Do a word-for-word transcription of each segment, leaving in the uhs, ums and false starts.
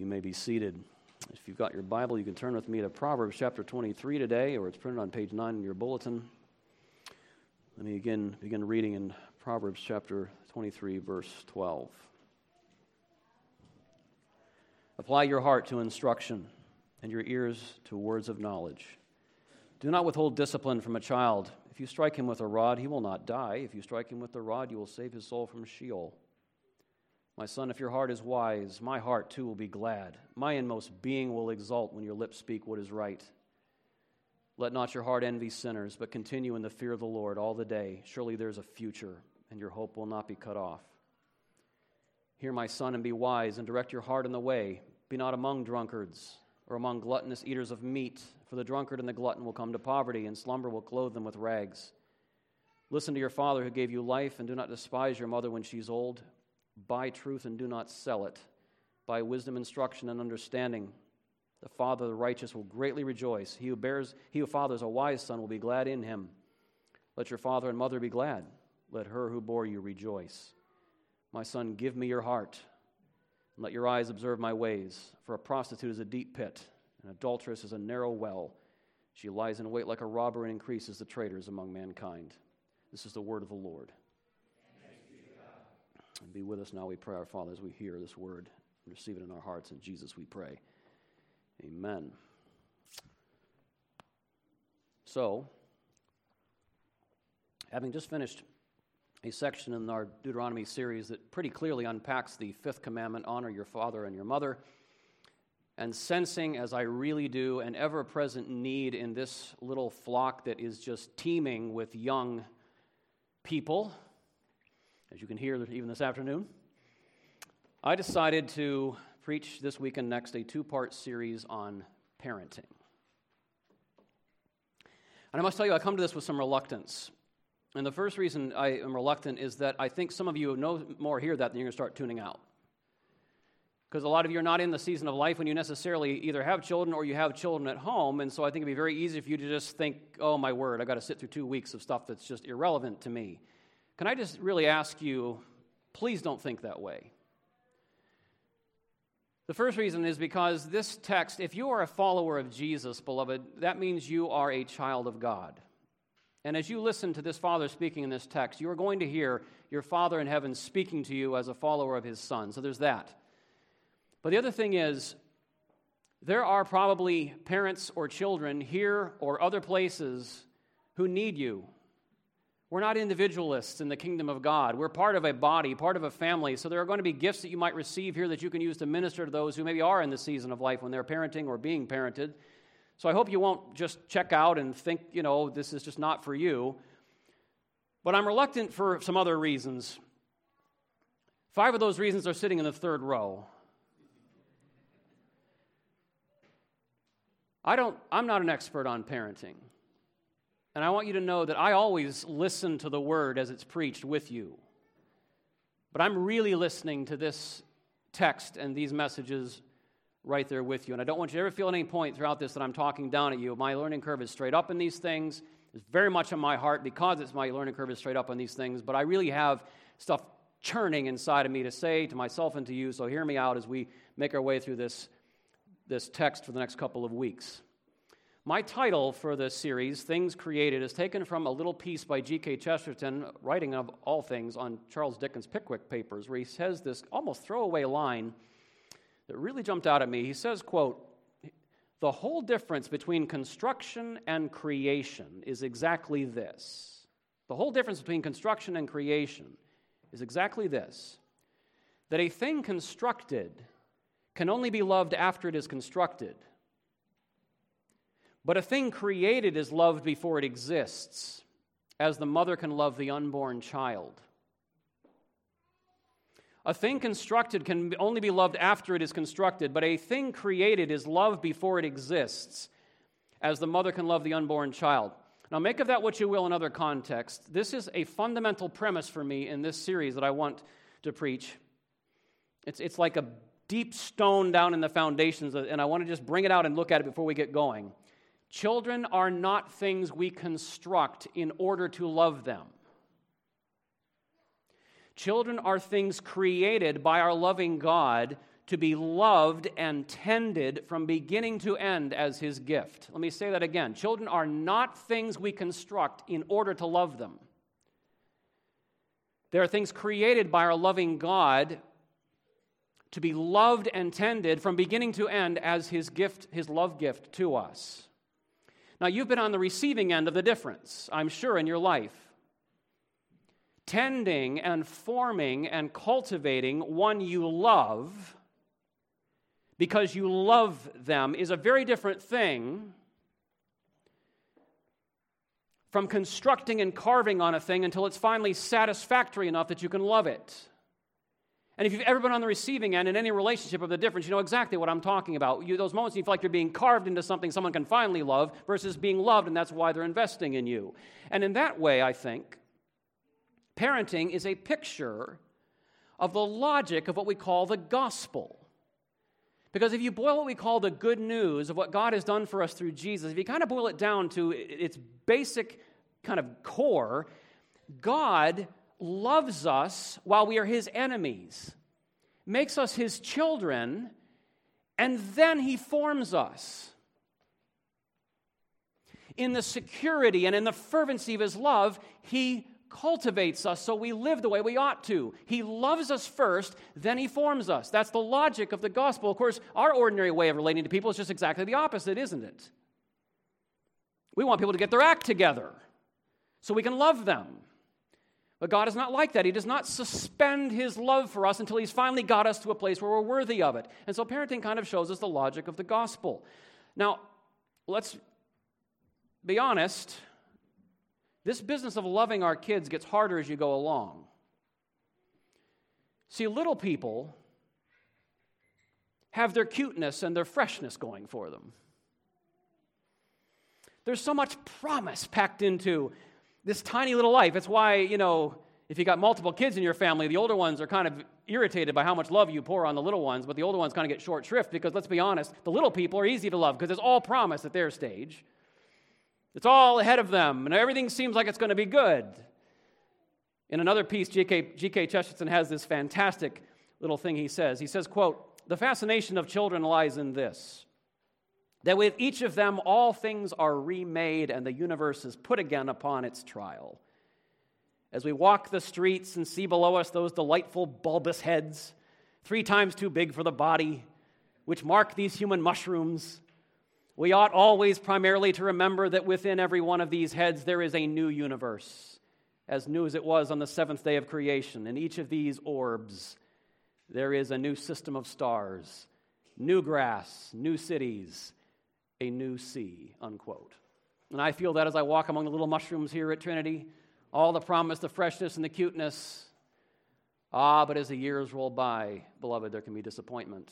You may be seated. If you've got your Bible, you can turn with me to Proverbs chapter twenty-three today, or it's printed on page nine in your bulletin. Let me again begin reading in Proverbs chapter twenty-three, verse twelve. Apply your heart to instruction and your ears to words of knowledge. Do not withhold discipline from a child. If you strike him with a rod, he will not die. If you strike him with the rod, you will save his soul from Sheol. My son, if your heart is wise, my heart too will be glad. My inmost being will exult when your lips speak what is right. Let not your heart envy sinners, but continue in the fear of the Lord all the day. Surely there is a future, and your hope will not be cut off. Hear, my son, and be wise, and direct your heart in the way. Be not among drunkards, or among gluttonous eaters of meat, for the drunkard and the glutton will come to poverty, and slumber will clothe them with rags. Listen to your father who gave you life, and do not despise your mother when she is old. Buy truth and do not sell it. Buy wisdom, instruction, and understanding. The father of the righteous will greatly rejoice. He who bears, he who fathers a wise son will be glad in him. Let your father and mother be glad. Let her who bore you rejoice. My son, give me your heart, and let your eyes observe my ways. For a prostitute is a deep pit, an adulteress is a narrow well. She lies in wait like a robber and increases the traitors among mankind. This is the word of the Lord. And be with us now, we pray, our Father, as we hear this word and receive it in our hearts. In Jesus we pray. Amen. So, having just finished a section in our Deuteronomy series that pretty clearly unpacks the fifth commandment, honor your father and your mother, and sensing, as I really do, an ever-present need in this little flock that is just teeming with young people, as you can hear even this afternoon, I decided to preach this week and next a two-part series on parenting. And I must tell you, I come to this with some reluctance. And the first reason I am reluctant is that I think some of you no more hear that than you're going to start tuning out. Because a lot of you are not in the season of life when you necessarily either have children or you have children at home, and so I think it'd be very easy for you to just think, oh my word, I've got to sit through two weeks of stuff that's just irrelevant to me. Can I just really ask you, please don't think that way. The first reason is because this text, if you are a follower of Jesus, beloved, that means you are a child of God. And as you listen to this Father speaking in this text, you are going to hear your Father in heaven speaking to you as a follower of His Son. So there's that. But the other thing is, there are probably parents or children here or other places who need you. We're not individualists in the kingdom of God. We're part of a body, part of a family. So there are going to be gifts that you might receive here that you can use to minister to those who maybe are in the season of life when they're parenting or being parented. So I hope you won't just check out and think, you know, this is just not for you. But I'm reluctant for some other reasons. Five of those reasons are sitting in the third row. I don't, I'm not an expert on parenting. And I want you to know that I always listen to the word as it's preached with you. But I'm really listening to this text and these messages right there with you. And I don't want you to ever feel at any point throughout this that I'm talking down at you. My learning curve is straight up in these things. It's very much on my heart because it's my learning curve is straight up on these things. But I really have stuff churning inside of me to say to myself and to you. So hear me out as we make our way through this, this text for the next couple of weeks. My title for this series, Things Created, is taken from a little piece by G K Chesterton, writing of all things on Charles Dickens' Pickwick Papers, where he says this almost throwaway line that really jumped out at me. He says, quote, "The whole difference between construction and creation is exactly this. The whole difference between construction and creation is exactly this, that a thing constructed can only be loved after it is constructed. But a thing created is loved before it exists, as the mother can love the unborn child. A thing constructed can only be loved after it is constructed, but a thing created is loved before it exists, as the mother can love the unborn child." Now, make of that what you will in other contexts. This is a fundamental premise for me in this series that I want to preach. It's, it's like a deep stone down in the foundations, and I want to just bring it out and look at it before we get going. Children are not things we construct in order to love them. Children are things created by our loving God to be loved and tended from beginning to end as his gift. Let me say that again. Children are not things we construct in order to love them. They are things created by our loving God to be loved and tended from beginning to end as his gift, his love gift to us. Now, you've been on the receiving end of the difference, I'm sure, in your life. Tending and forming and cultivating one you love because you love them is a very different thing from constructing and carving on a thing until it's finally satisfactory enough that you can love it. And if you've ever been on the receiving end in any relationship of the difference, you know exactly what I'm talking about. You, those moments you feel like you're being carved into something someone can finally love versus being loved, and that's why they're investing in you. And in that way, I think, parenting is a picture of the logic of what we call the gospel. Because if you boil what we call the good news of what God has done for us through Jesus, if you kind of boil it down to its basic kind of core, God loves us while we are his enemies, makes us his children, and then he forms us. In the security and in the fervency of his love, he cultivates us so we live the way we ought to. He loves us first, then he forms us. That's the logic of the gospel. Of course, our ordinary way of relating to people is just exactly the opposite, isn't it? We want people to get their act together so we can love them. But God is not like that. He does not suspend his love for us until he's finally got us to a place where we're worthy of it. And so parenting kind of shows us the logic of the gospel. Now, let's be honest. This business of loving our kids gets harder as you go along. See, little people have their cuteness and their freshness going for them. There's so much promise packed into this tiny little life. It's why, you know, if you got multiple kids in your family, the older ones are kind of irritated by how much love you pour on the little ones, but the older ones kind of get short shrift because, let's be honest, the little people are easy to love because it's all promise at their stage. It's all ahead of them, and everything seems like it's going to be good. In another piece, G K Chesterton has this fantastic little thing he says. He says, quote, "The fascination of children lies in this, that with each of them all things are remade and the universe is put again upon its trial. As we walk the streets and see below us those delightful bulbous heads, three times too big for the body, which mark these human mushrooms, we ought always primarily to remember that within every one of these heads there is a new universe, as new as it was on the seventh day of creation. In each of these orbs there is a new system of stars, new grass, new cities, a new sea," unquote. And I feel that as I walk among the little mushrooms here at Trinity, all the promise, the freshness, and the cuteness. Ah, but as the years roll by, beloved, there can be disappointment.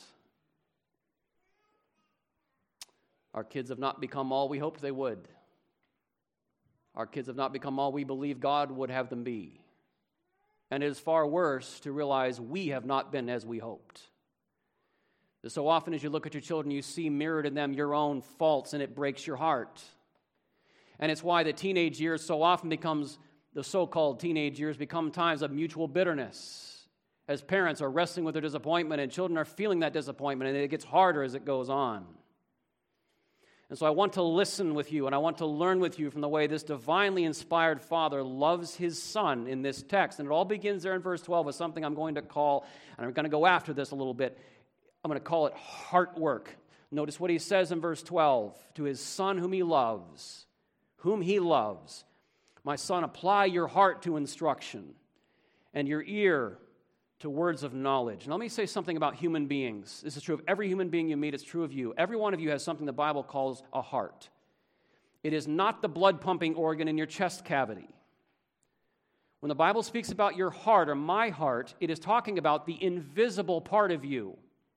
Our kids have not become all we hoped they would. Our kids have not become all we believe God would have them be. And it is far worse to realize we have not been as we hoped. So often as you look at your children, you see mirrored in them your own faults, and it breaks your heart. And it's why the teenage years so often becomes, the so-called teenage years become times of mutual bitterness, as parents are wrestling with their disappointment, and children are feeling that disappointment, and it gets harder as it goes on. And so I want to listen with you, and I want to learn with you from the way this divinely inspired Father loves his Son in this text. And it all begins there in verse twelve with something I'm going to call, and I'm going to go after this a little bit, I'm going to call it heart work. Notice what he says in verse twelve, to his Son whom he loves, whom he loves. My son, apply your heart to instruction and your ear to words of knowledge. And let me say something about human beings. This is true of every human being you meet. It's true of you. Every one of you has something the Bible calls a heart. It is not the blood-pumping organ in your chest cavity. When the Bible speaks about your heart or my heart, it is talking about the invisible part of you.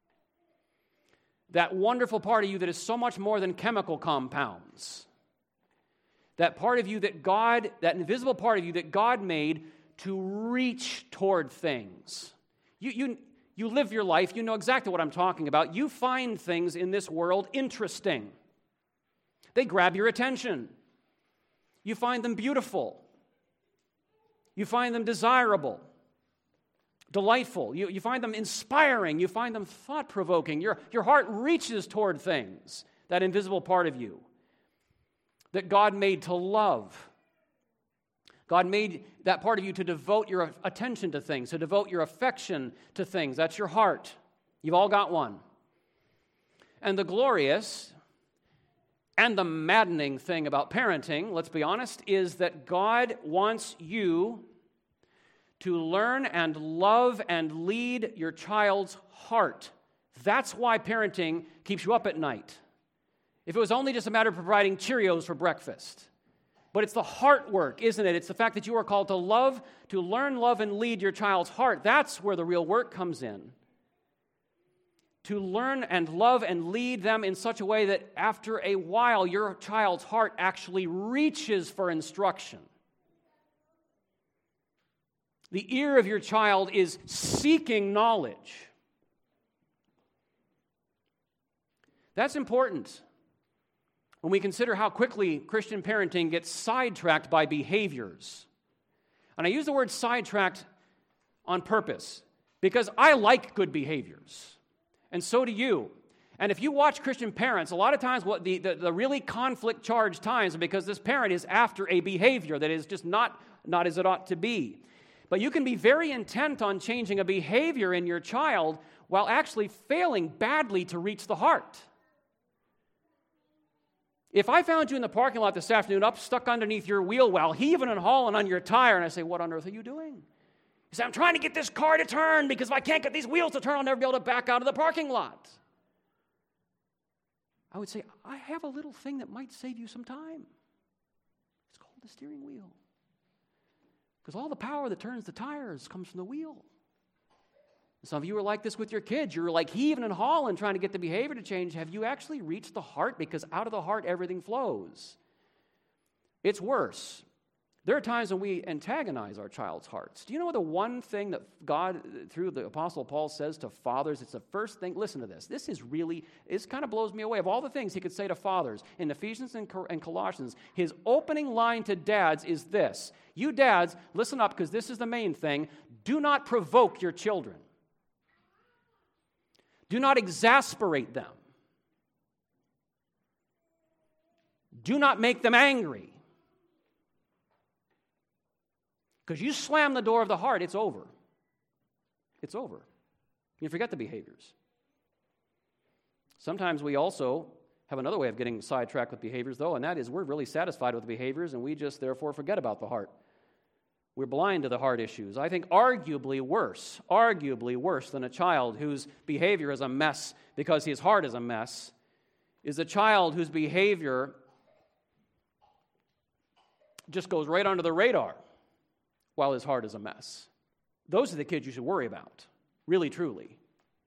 That wonderful part of you that is so much more than chemical compounds. That part of you that God, that invisible part of you that God made to reach toward things. You, you, you live your life, you know exactly what I'm talking about. You find things in this world interesting. They grab your attention. You find them beautiful. You find them desirable. delightful. You, you find them inspiring. You find them thought-provoking. Your, your heart reaches toward things, that invisible part of you that God made to love. God made that part of you to devote your attention to things, to devote your affection to things. That's your heart. You've all got one. And the glorious and the maddening thing about parenting, let's be honest, is that God wants you to learn and love and lead your child's heart. That's why parenting keeps you up at night. If it was only just a matter of providing Cheerios for breakfast. But it's the heart work, isn't it? It's the fact that you are called to love, to learn, love, and lead your child's heart. That's where the real work comes in. To learn and love and lead them in such a way that after a while, your child's heart actually reaches for instruction. The ear of your child is seeking knowledge. That's important when we consider how quickly Christian parenting gets sidetracked by behaviors. And I use the word sidetracked on purpose because I like good behaviors, and so do you. And if you watch Christian parents, a lot of times what the, the, the really conflict-charged times are because this parent is after a behavior that is just not, not as it ought to be. But you can be very intent on changing a behavior in your child while actually failing badly to reach the heart. If I found you in the parking lot this afternoon up stuck underneath your wheel well, heaving and hauling on your tire, and I say, what on earth are you doing? You say, I'm trying to get this car to turn because if I can't get these wheels to turn, I'll never be able to back out of the parking lot. I would say, I have a little thing that might save you some time. It's called the steering wheel. Because all the power that turns the tires comes from the wheel. Some of you are like this with your kids. You're like heaving and hauling trying to get the behavior to change. Have you actually reached the heart? Because out of the heart, everything flows. It's worse. There are times when we antagonize our child's hearts. Do you know the one thing that God, through the Apostle Paul, says to fathers? It's the first thing. Listen to this. This is really, this kind of blows me away. Of all the things he could say to fathers, in Ephesians and Colossians, his opening line to dads is this. You dads, listen up because this is the main thing. Do not provoke your children. Do not exasperate them. Do not make them angry. Because you slam the door of the heart, it's over. It's over. You forget the behaviors. Sometimes we also have another way of getting sidetracked with behaviors, though, and that is we're really satisfied with the behaviors, and we just therefore forget about the heart. We're blind to the heart issues. I think arguably worse, arguably worse than a child whose behavior is a mess because his heart is a mess, is a child whose behavior just goes right under the radar while his heart is a mess. Those are the kids you should worry about, really, truly.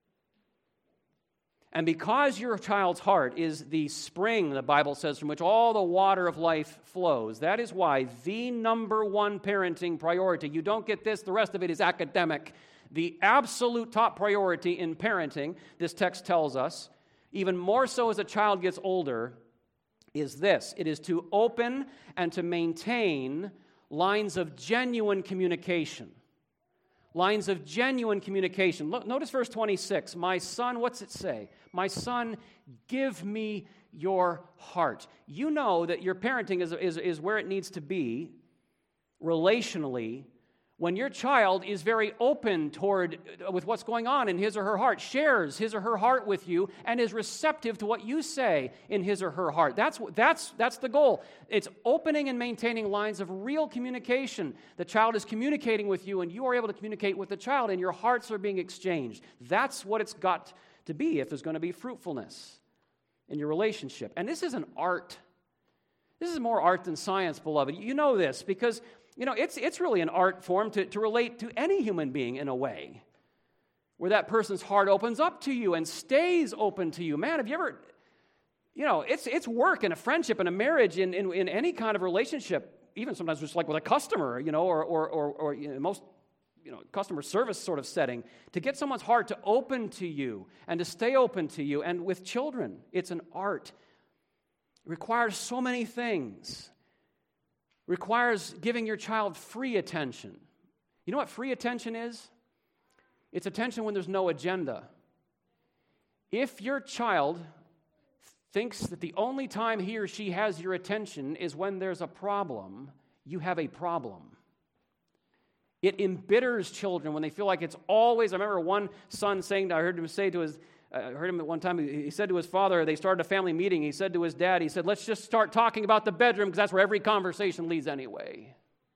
And because your child's heart is the spring, the Bible says, from which all the water of life flows, that is why the number one parenting priority, you don't get this, the rest of it is academic. The absolute top priority in parenting, this text tells us, even more so as a child gets older, is this. It is to open and to maintain lines of genuine communication. Lines of genuine communication. Look, notice verse twenty-six. My son, what's it say? My son, give me your heart. You know that your parenting is, is, is where it needs to be relationally when your child is very open toward with what's going on in his or her heart, shares his or her heart with you, and is receptive to what you say in his or her heart. That's, that's, that's the goal. It's opening and maintaining lines of real communication. The child is communicating with you, and you are able to communicate with the child, and your hearts are being exchanged. That's what it's got to be if there's going to be fruitfulness in your relationship. And this is an art. This is more art than science, beloved. You know this because You know, it's it's really an art form to, to relate to any human being in a way, where that person's heart opens up to you and stays open to you. Man, have you ever, you know, it's it's work in a friendship, in a marriage, in, in, in any kind of relationship, even sometimes just like with a customer, you know, or, or, or, or you know, most, you know, customer service sort of setting, to get someone's heart to open to you and to stay open to you. And with children, it's an art. It requires so many things. Requires giving your child free attention. You know what free attention is? It's attention when there's no agenda. If your child thinks that the only time he or she has your attention is when there's a problem, you have a problem. It embitters children when they feel like it's always. I remember one son saying, I heard him say to his, I heard him at one time, he said to his father, they started a family meeting, he said to his dad, he said, let's just start talking about the bedroom because that's where every conversation leads anyway.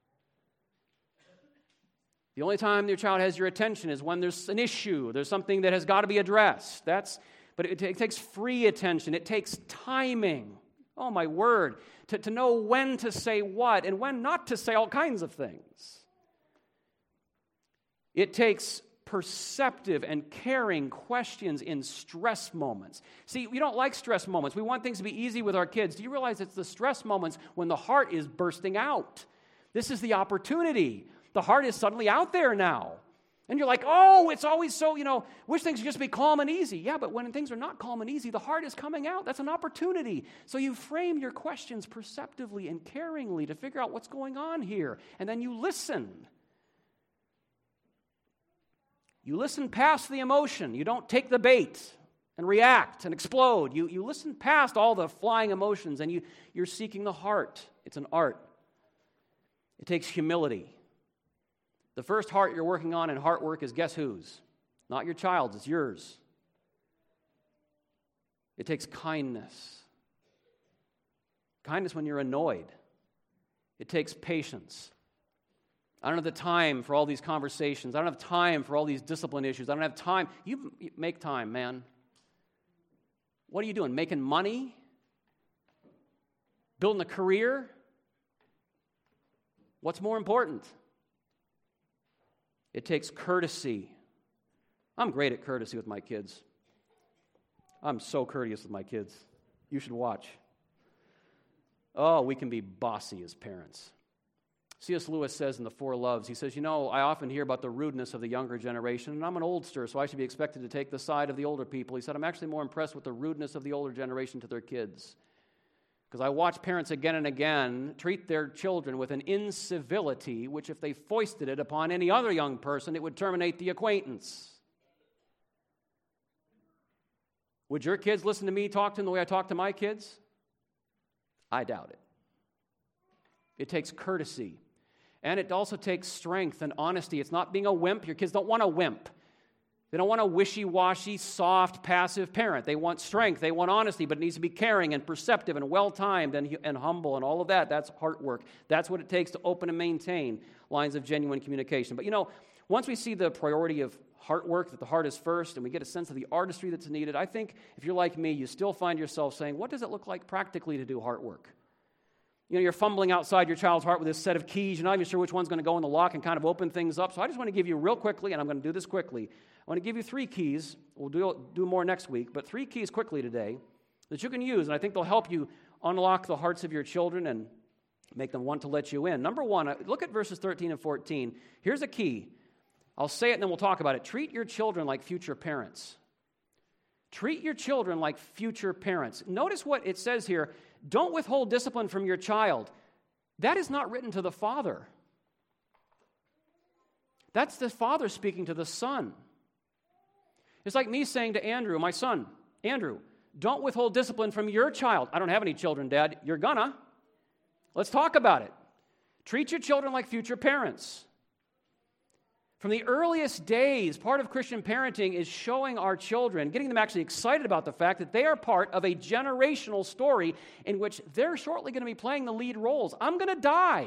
The only time your child has your attention is when there's an issue, there's something that has got to be addressed. That's, but it, it takes free attention, it takes timing. Oh my word, to, to know when to say what and when not to say all kinds of things. It takes perceptive and caring questions in stress moments. See, we don't like stress moments. We want things to be easy with our kids. Do you realize it's the stress moments when the heart is bursting out? This is the opportunity. The heart is suddenly out there now. And you're like, oh, it's always so, you know, wish things would just be calm and easy. Yeah, but when things are not calm and easy, the heart is coming out. That's an opportunity. So you frame your questions perceptively and caringly to figure out what's going on here. And then you listen. You listen past the emotion. You don't take the bait and react and explode. You, you listen past all the flying emotions and you, you're seeking the heart. It's an art. It takes humility. The first heart you're working on in heart work is guess whose? Not your child's, it's yours. It takes kindness. Kindness when you're annoyed. It takes patience. I don't have the time for all these conversations. I don't have time for all these discipline issues. I don't have time. You make time, man. What are you doing? Making money? Building a career? What's more important? It takes courtesy. I'm great at courtesy with my kids. I'm so courteous with my kids. You should watch. Oh, we can be bossy as parents. C S Lewis says in The Four Loves, he says, you know, I often hear about the rudeness of the younger generation, and I'm an oldster, so I should be expected to take the side of the older people. He said, I'm actually more impressed with the rudeness of the older generation to their kids. Because I watch parents again and again treat their children with an incivility, which if they foisted it upon any other young person, it would terminate the acquaintance. Would your kids listen to me talk to them the way I talk to my kids? I doubt it. It takes courtesy. And it also takes strength and honesty. It's not being a wimp. Your kids don't want a wimp. They don't want a wishy-washy, soft, passive parent. They want strength. They want honesty, but it needs to be caring and perceptive and well-timed and, and humble and all of that. That's heart work. That's what it takes to open and maintain lines of genuine communication. But you know, once we see the priority of heart work, that the heart is first, and we get a sense of the artistry that's needed, I think if you're like me, you still find yourself saying, what does it look like practically to do heart work? You know, you're fumbling outside your child's heart with this set of keys. You're not even sure which one's going to go in the lock and kind of open things up. So I just want to give you real quickly, and I'm going to do this quickly. I want to give you three keys. We'll do, do more next week, but three keys quickly today that you can use, and I think they'll help you unlock the hearts of your children and make them want to let you in. Number one, look at verses thirteen and fourteen. Here's a key. I'll say it and then we'll talk about it. Treat your children like future parents. Treat your children like future parents. Notice what it says here. Don't withhold discipline from your child. That is not written to the father. That's the father speaking to the son. It's like me saying to Andrew, my son, Andrew, don't withhold discipline from your child. I don't have any children, Dad. You're gonna. Let's talk about it. Treat your children like future parents. From the earliest days, part of Christian parenting is showing our children, getting them actually excited about the fact that they are part of a generational story in which they're shortly going to be playing the lead roles. I'm going to die.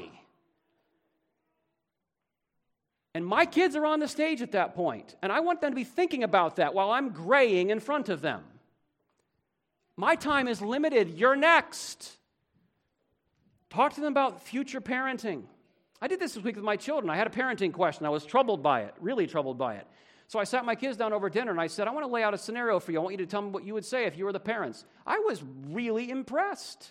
And my kids are on the stage at that point, and I want them to be thinking about that while I'm graying in front of them. My time is limited. You're next. Talk to them about future parenting. I did this this week with my children. I had a parenting question. I was troubled by it, really troubled by it. So I sat my kids down over dinner and I said, I want to lay out a scenario for you. I want you to tell me what you would say if you were the parents. I was really impressed.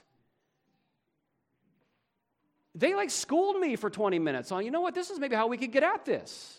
They like schooled me for twenty minutes on, you know what, this is maybe how we could get at this.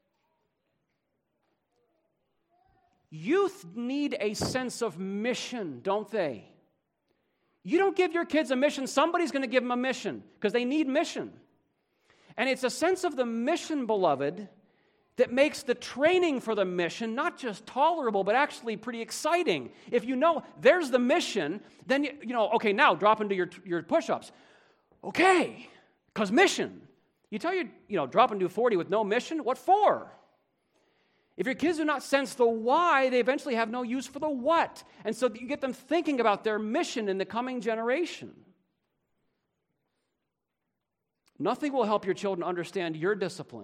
Youth need a sense of mission, don't they? You don't give your kids a mission, somebody's going to give them a mission because they need mission. And it's a sense of the mission, beloved, that makes the training for the mission not just tolerable, but actually pretty exciting. If you know there's the mission, then, you, you know, okay, now drop into your, your push-ups. Okay, because mission. You tell you, you know, drop into forty with no mission, what for? If your kids do not sense the why, they eventually have no use for the what. And so you get them thinking about their mission in the coming generation. Nothing will help your children understand your discipline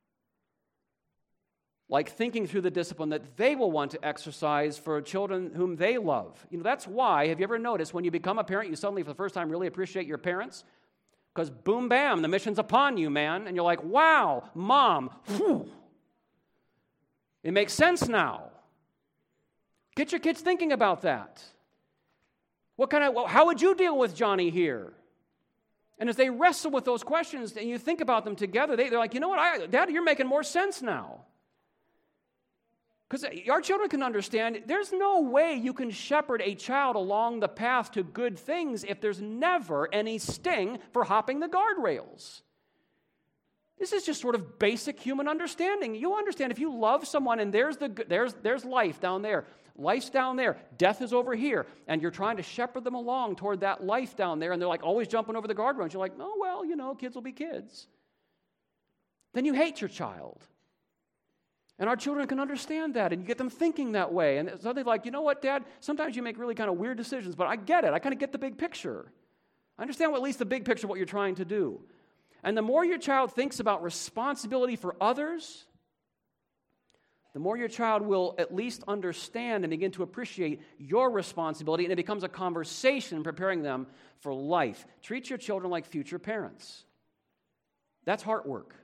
like thinking through the discipline that they will want to exercise for children whom they love. You know, that's why, have you ever noticed, when you become a parent, you suddenly for the first time really appreciate your parents? Because boom, bam, the mission's upon you, man. And you're like, wow, mom, whew. It makes sense now. Get your kids thinking about that. What kind of, well, how would you deal with Johnny here? And as they wrestle with those questions and you think about them together, they, they're like, you know what, I, Dad, you're making more sense now. Because our children can understand, there's no way you can shepherd a child along the path to good things if there's never any sting for hopping the guardrails. This is just sort of basic human understanding. You'll understand if you love someone and there's the there's there's life down there. Life's down there. Death is over here. And you're trying to shepherd them along toward that life down there, and they're like always jumping over the guardrails. You're like, oh, well, you know, kids will be kids. Then you hate your child. And our children can understand that, and you get them thinking that way. And so they're like, you know what, Dad? Sometimes you make really kind of weird decisions, but I get it. I kind of get the big picture. I understand what, at least the big picture of what you're trying to do. And the more your child thinks about responsibility for others, the more your child will at least understand and begin to appreciate your responsibility, and it becomes a conversation preparing them for life. Treat your children like future parents. That's heart work.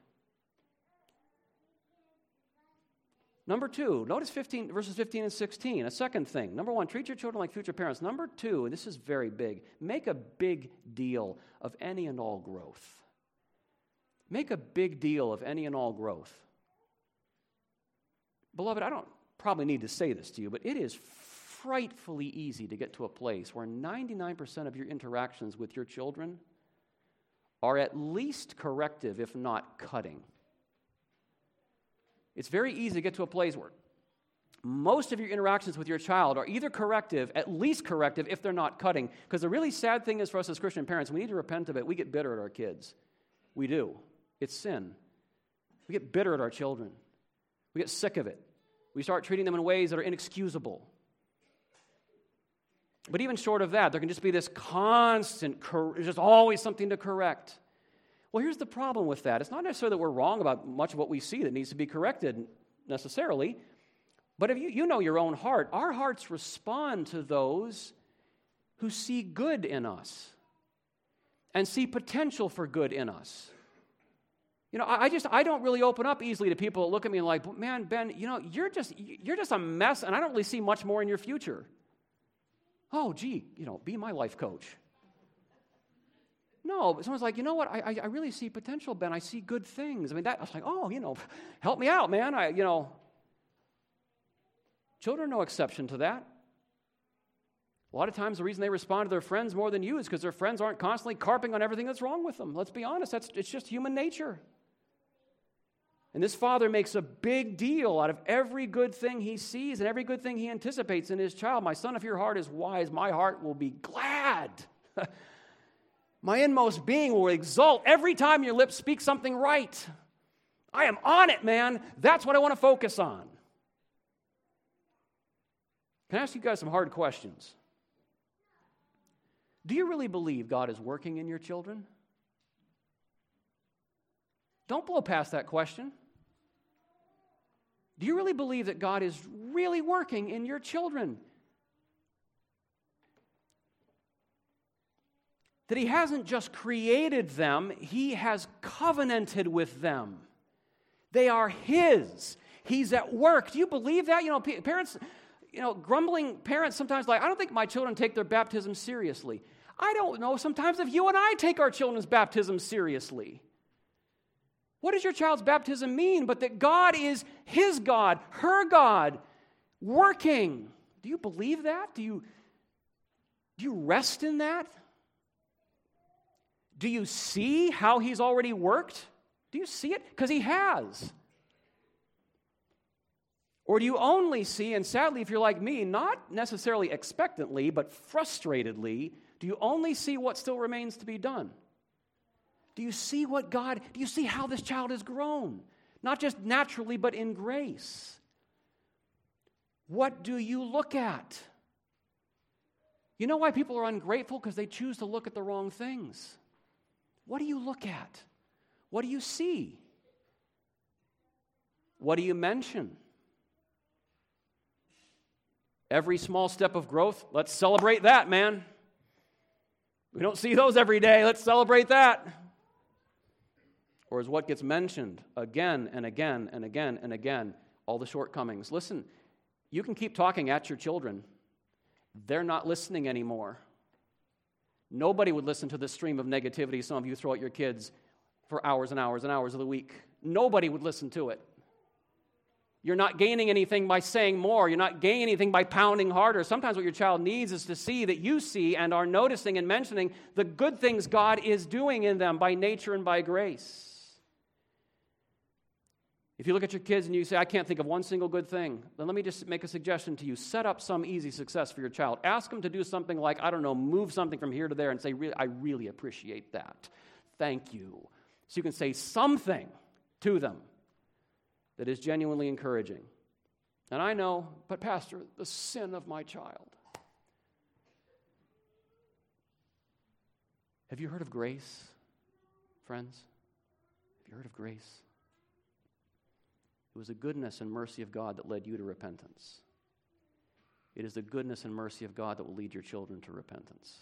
Number two, notice fifteen, verses fifteen and sixteen, a second thing. Number one, treat your children like future parents. Number two, and this is very big, make a big deal of any and all growth. Make a big deal of any and all growth. Beloved, I don't probably need to say this to you, but it is frightfully easy to get to a place where ninety-nine percent of your interactions with your children are at least corrective, if not cutting. It's very easy to get to a place where most of your interactions with your child are either corrective, at least corrective, if they're not cutting. Because the really sad thing is for us as Christian parents, we need to repent of it. We get bitter at our kids. We do. It's sin. We get bitter at our children. We get sick of it. We start treating them in ways that are inexcusable. But even short of that, there can just be this constant, cor- just always something to correct. Well, here's the problem with that. It's not necessarily that we're wrong about much of what we see that needs to be corrected necessarily, but if you, you know your own heart, our hearts respond to those who see good in us and see potential for good in us. You know, I, I just, I don't really open up easily to people that look at me and like, man, Ben, you know, you're just, you're just a mess, and I don't really see much more in your future. Oh, gee, you know, be my life coach. No, but someone's like, you know what, I, I really see potential, Ben. I see good things. I mean, that, I was like, oh, you know, help me out, man. I, you know, children are no exception to that. A lot of times the reason they respond to their friends more than you is because their friends aren't constantly carping on everything that's wrong with them. Let's be honest, that's it's just human nature. And this father makes a big deal out of every good thing he sees and every good thing he anticipates in his child. My son, if your heart is wise, my heart will be glad. My inmost being will exult every time your lips speak something right. I am on it, man. That's what I want to focus on. Can I ask you guys some hard questions? Do you really believe God is working in your children? Don't blow past that question. Do you really believe that God is really working in your children? That He hasn't just created them, He has covenanted with them. They are His. He's at work. Do you believe that? You know, parents, you know, grumbling parents sometimes like, I don't think my children take their baptism seriously. I don't know sometimes if you and I take our children's baptism seriously. What does your child's baptism mean? But that God is His God, her God, working. Do you believe that? Do you, do you rest in that? Do you see how He's already worked? Do you see it? Because He has. Or do you only see, and sadly, if you're like me, not necessarily expectantly, but frustratedly, do you only see what still remains to be done? Do you see what God, do you see how this child has grown? Not just naturally, but in grace. What do you look at? You know why people are ungrateful? Because they choose to look at the wrong things. What do you look at? What do you see? What do you mention? Every small step of growth, let's celebrate that, man. We don't see those every day. Let's celebrate that. Or is what gets mentioned again and again and again and again all the shortcomings? Listen, you can keep talking at your children. They're not listening anymore. Nobody would listen to the stream of negativity some of you throw at your kids for hours and hours and hours of the week. Nobody would listen to it. You're not gaining anything by saying more. You're not gaining anything by pounding harder. Sometimes what your child needs is to see that you see and are noticing and mentioning the good things God is doing in them by nature and by grace. If you look at your kids and you say, I can't think of one single good thing, then let me just make a suggestion to you. Set up some easy success for your child. Ask them to do something like, I don't know, move something from here to there and say, I really appreciate that. Thank you. So you can say something to them that is genuinely encouraging. And I know, but Pastor, the sin of my child. Have you heard of grace, friends? Have you heard of grace? It was the goodness and mercy of God that led you to repentance. It is the goodness and mercy of God that will lead your children to repentance.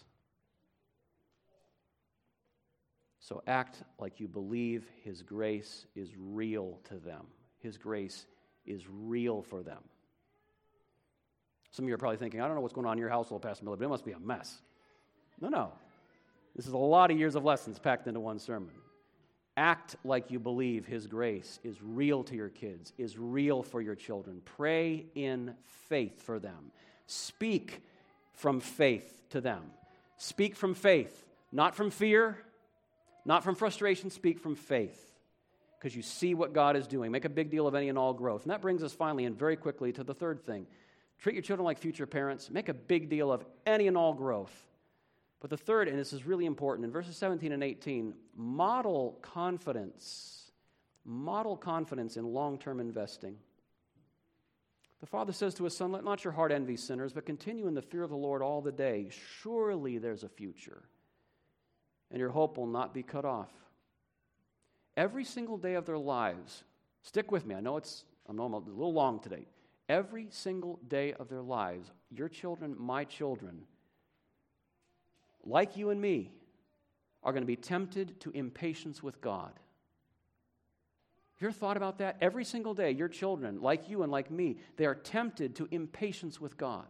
So act like you believe His grace is real to them. His grace is real for them. Some of you are probably thinking, I don't know what's going on in your household, Pastor Miller, but it must be a mess. No, no. This is a lot of years of lessons packed into one sermon. Act like you believe His grace is real to your kids, is real for your children. Pray in faith for them. Speak from faith to them. Speak from faith, not from fear, not from frustration. Speak from faith because you see what God is doing. Make a big deal of any and all growth. And that brings us finally and very quickly to the third thing. Treat your children like future parents. Make a big deal of any and all growth. But the third, and this is really important, in verses seventeen and eighteen, model confidence. Model confidence in long-term investing. The father says to his son, let not your heart envy sinners, but continue in the fear of the Lord all the day. Surely there's a future, and your hope will not be cut off. Every single day of their lives, stick with me, I know it's, I know I'm a little long today. Every single day of their lives, your children, my children, like you and me, are going to be tempted to impatience with God. Have you ever thought about that? Every single day, your children, like you and like me, they are tempted to impatience with God.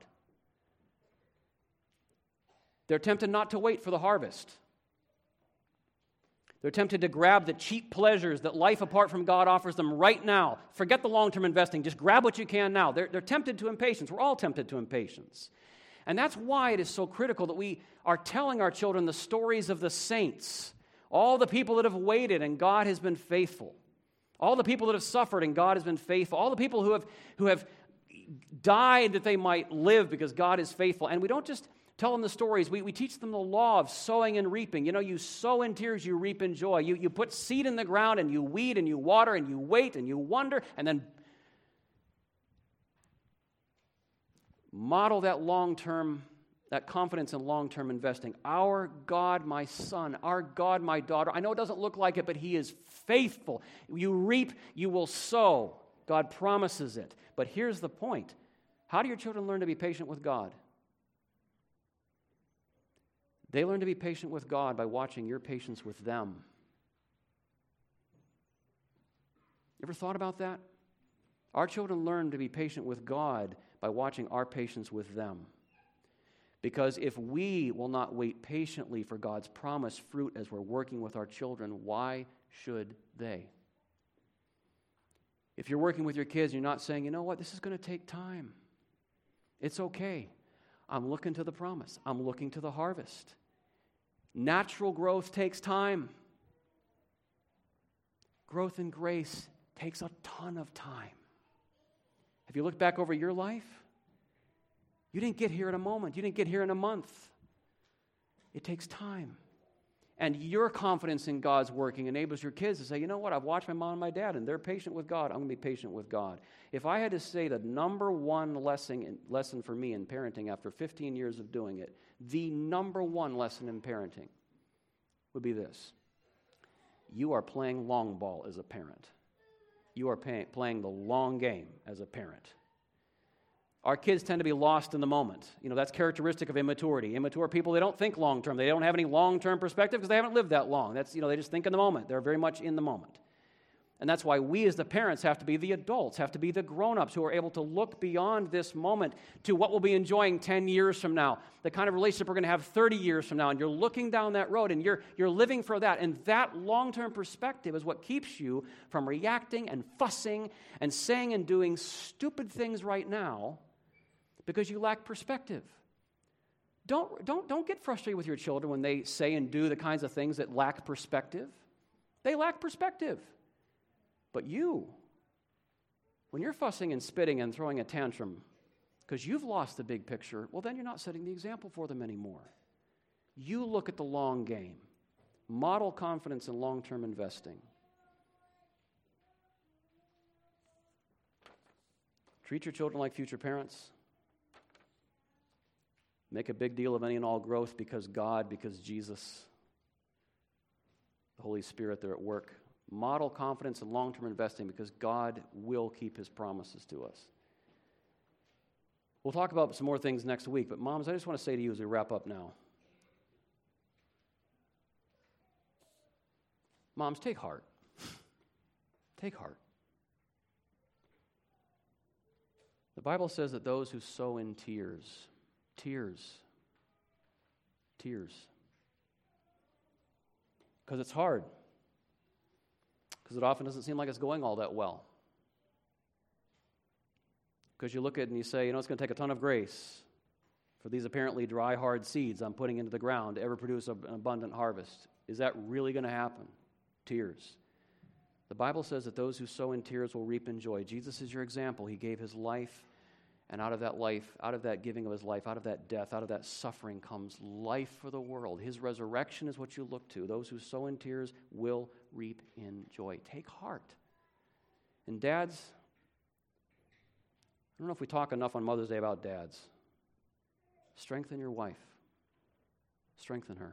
They're tempted not to wait for the harvest. They're tempted to grab the cheap pleasures that life apart from God offers them right now. Forget the long-term investing. Just grab what you can now. They're, they're tempted to impatience. We're all tempted to impatience. And that's why it is so critical that we are telling our children the stories of the saints, all the people that have waited and God has been faithful, all the people that have suffered and God has been faithful, all the people who have, who have died that they might live because God is faithful. And we don't just tell them the stories. We, we teach them the law of sowing and reaping. You know, you sow in tears, you reap in joy. You, you put seed in the ground and you weed and you water and you wait and you wonder and then model that long-term, that confidence in long-term investing. Our God, my son, our God, my daughter. I know it doesn't look like it, but He is faithful. You reap, you will sow. God promises it. But here's the point. How do your children learn to be patient with God? They learn to be patient with God by watching your patience with them. You ever thought about that? Our children learn to be patient with God by watching our patience with them. Because if we will not wait patiently for God's promised fruit as we're working with our children, why should they? If you're working with your kids, you're not saying, you know what, this is going to take time. It's okay. I'm looking to the promise. I'm looking to the harvest. Natural growth takes time. Growth in grace takes a ton of time. Have you looked back over your life? You didn't get here in a moment. You didn't get here in a month. It takes time. And your confidence in God's working enables your kids to say, you know what, I've watched my mom and my dad, and they're patient with God. I'm going to be patient with God. If I had to say the number one lesson, lesson for me in parenting after fifteen years of doing it, the number one lesson in parenting would be this. You are playing long ball as a parent. You are pay, playing the long game as a parent. Our kids tend to be lost in the moment. You know, that's characteristic of immaturity. Immature people, they don't think long-term. They don't have any long-term perspective because they haven't lived that long. That's, you know, they just think in the moment. They're very much in the moment. And that's why we as the parents have to be the adults, have to be the grown-ups who are able to look beyond this moment to what we'll be enjoying ten years from now, the kind of relationship we're going to have thirty years from now. And you're looking down that road and you're, you're living for that. And that long-term perspective is what keeps you from reacting and fussing and saying and doing stupid things right now because you lack perspective. Don't, don't, don't get frustrated with your children when they say and do the kinds of things that lack perspective. They lack perspective. But you, when you're fussing and spitting and throwing a tantrum because you've lost the big picture, well, then you're not setting the example for them anymore. You look at the long game. Model confidence in long-term investing. Treat your children like future parents. Make a big deal of any and all growth because God, because Jesus, the Holy Spirit, they're at work. Model confidence in long-term investing because God will keep His promises to us. We'll talk about some more things next week, but moms, I just want to say to you as we wrap up now. Moms, take heart. Take heart. The Bible says that those who sow in tears, tears, tears, because it's hard. Because it often doesn't seem like it's going all that well. Because you look at it and you say, you know, it's going to take a ton of grace for these apparently dry, hard seeds I'm putting into the ground to ever produce an abundant harvest. Is that really going to happen? Tears. The Bible says that those who sow in tears will reap in joy. Jesus is your example. He gave His life, and out of that life, out of that giving of His life, out of that death, out of that suffering comes life for the world. His resurrection is what you look to. Those who sow in tears will reap in joy. Take heart. And dads, I don't know if we talk enough on Mother's Day about dads. Strengthen your wife. Strengthen her.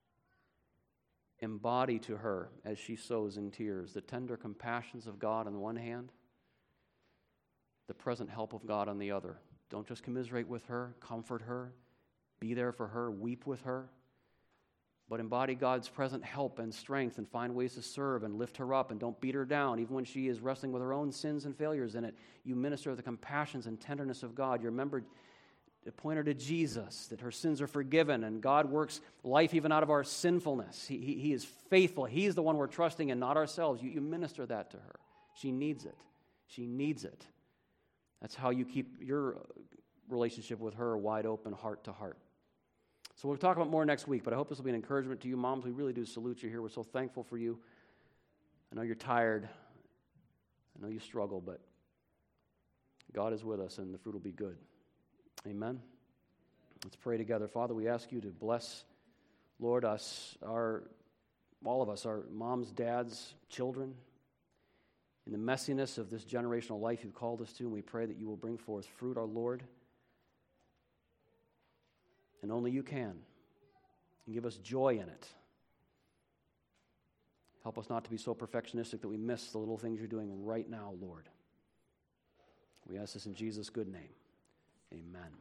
Embody to her, as she sows in tears, the tender compassions of God on the one hand, the present help of God on the other. Don't just commiserate with her, comfort her, be there for her, weep with her, but embody God's present help and strength and find ways to serve and lift her up and don't beat her down. Even when she is wrestling with her own sins and failures in it, you minister the compassions and tenderness of God. You remember to point her to Jesus, that her sins are forgiven and God works life even out of our sinfulness. He, he, he is faithful. He's the one we're trusting in, not ourselves. You, you minister that to her. She needs it. She needs it. That's how you keep your relationship with her wide open, heart to heart. So we'll talk about more next week, but I hope this will be an encouragement to you. Moms, we really do salute you here. We're so thankful for you. I know you're tired. I know you struggle, but God is with us and the fruit will be good. Amen. Let's pray together. Father, we ask you to bless, Lord, us, our, all of us, our moms, dads, children, in the messiness of this generational life you've called us to, and we pray that you will bring forth fruit, our Lord, and only you can, and give us joy in it. Help us not to be so perfectionistic that we miss the little things you're doing right now, Lord. We ask this in Jesus' good name. Amen.